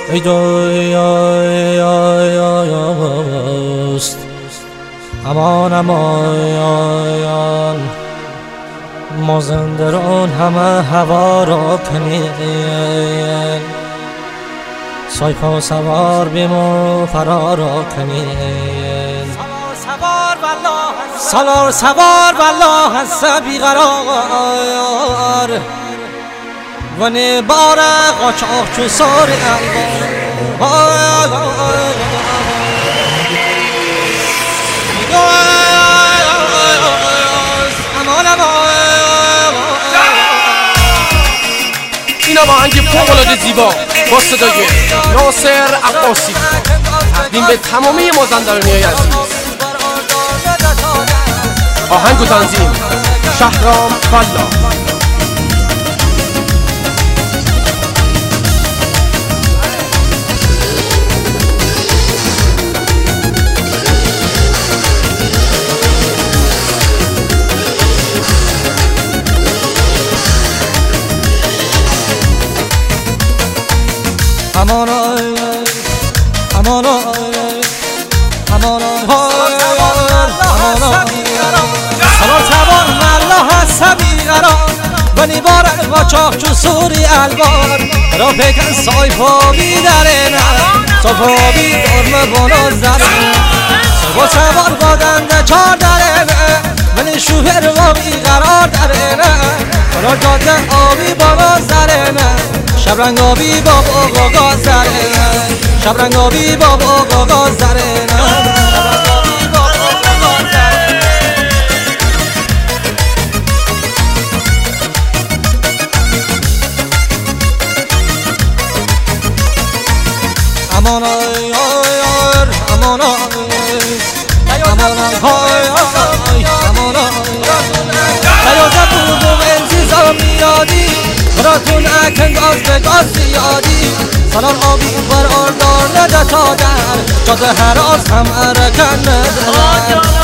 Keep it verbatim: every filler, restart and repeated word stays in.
ای دوست امان امان مازندران همه هوا را کنید، سایپا سوار بیمو فرا را کنید، سالار سوار والله هست بیقرار و نبار قاچاق چو سار اینا با آهنگ فوق‌العاده زیبا با صدای ناصر عباسی تقدیم به تمامی مازندرانی‌های عزیز. آهنگ و تنظیم شهرام والله. امان امان امان سالار سوار والله هست بیقرار و نبار قاچاق چو سوری الوار را پیکن سایپا بیدرنه سایپا بیدار مبانا زرنه سایپا سوار بادنده چار درنه ولی شوهر و بیقرار درنه را جاده آبی بالا زرنه شبرنگ آبی بابا غاغا زرنه شبرنگ آبی بابا غاغا زرنه امان آی آر امان آی امان آی امان نیازت بود و انتظام میادی براتون اکن گاز به گاز زیادی سالار آبی برار دار نده تا در جاده هراز هم ارکن ندارن